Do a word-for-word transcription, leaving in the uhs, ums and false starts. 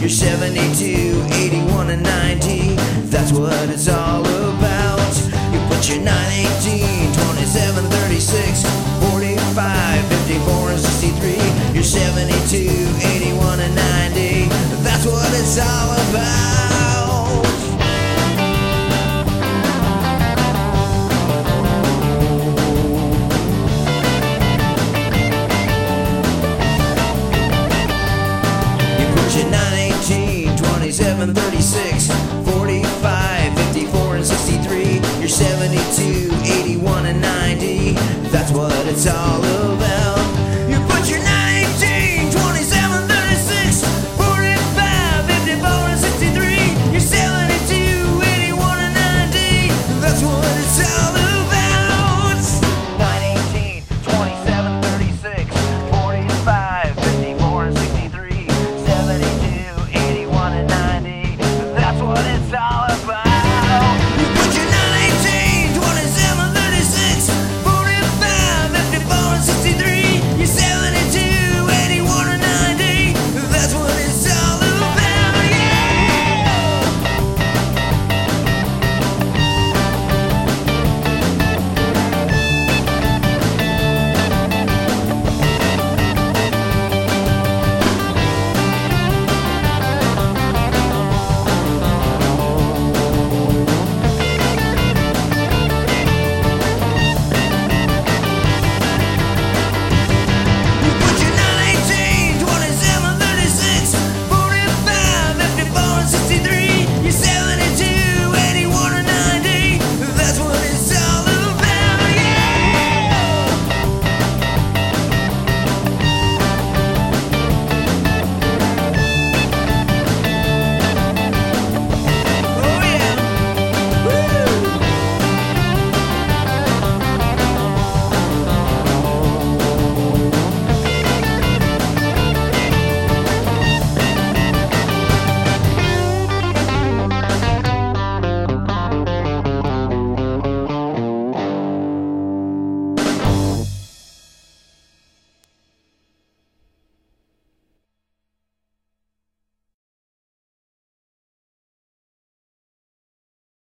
You're seventy-two, eighty-one, and ninety. That's what it's all about. You put your nine, eighteen, twenty-seven, thirty-six, forty-five, fifty-four, and sixty-three. You're seventy-two, eighty-one, and ninety. That's what it's all about. nine, eighteen, twenty-seven, thirty-six, forty-five, fifty-four, and sixty-three. You're seventy-two, eighty-one, and ninety. That's what it's all